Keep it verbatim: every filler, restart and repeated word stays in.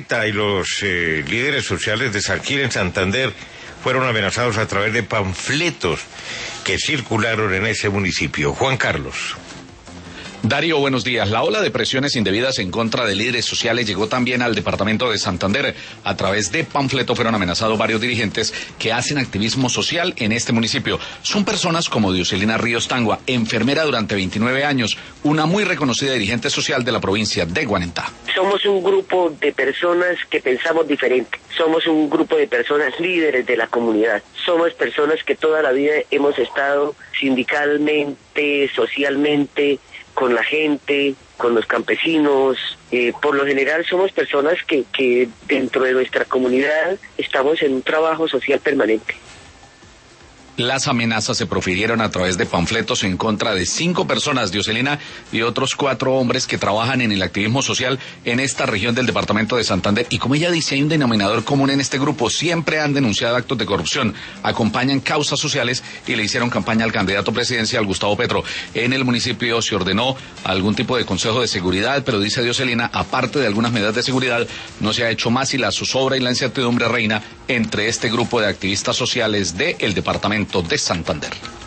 Juanita, y los eh, líderes sociales de Salquil en Santander fueron amenazados a través de panfletos que circularon en ese municipio. Juan Carlos. Darío, buenos días. La ola de presiones indebidas en contra de líderes sociales llegó también al departamento de Santander. A través de panfletos fueron amenazados varios dirigentes que hacen activismo social en este municipio. Son personas como Dioselina Ríos Tangua, enfermera durante veintinueve años, una muy reconocida dirigente social de la provincia de Guanentá. Somos un grupo de personas que pensamos diferente. Somos un grupo de personas líderes de la comunidad. Somos personas que toda la vida hemos estado sindicalmente, socialmente, con la gente, con los campesinos. Eh, por lo general somos personas que, que dentro de nuestra comunidad estamos en un trabajo social permanente. Las amenazas se profirieron a través de panfletos en contra de cinco personas, Dioselina, y otros cuatro hombres que trabajan en el activismo social en esta región del departamento de Santander. Y como ella dice, hay un denominador común en este grupo: siempre han denunciado actos de corrupción, acompañan causas sociales y le hicieron campaña al candidato presidencial Gustavo Petro. En el municipio se ordenó algún tipo de consejo de seguridad, pero dice Dioselina, aparte de algunas medidas de seguridad, no se ha hecho más y la zozobra y la incertidumbre reina entre este grupo de activistas sociales del departamento de Santander.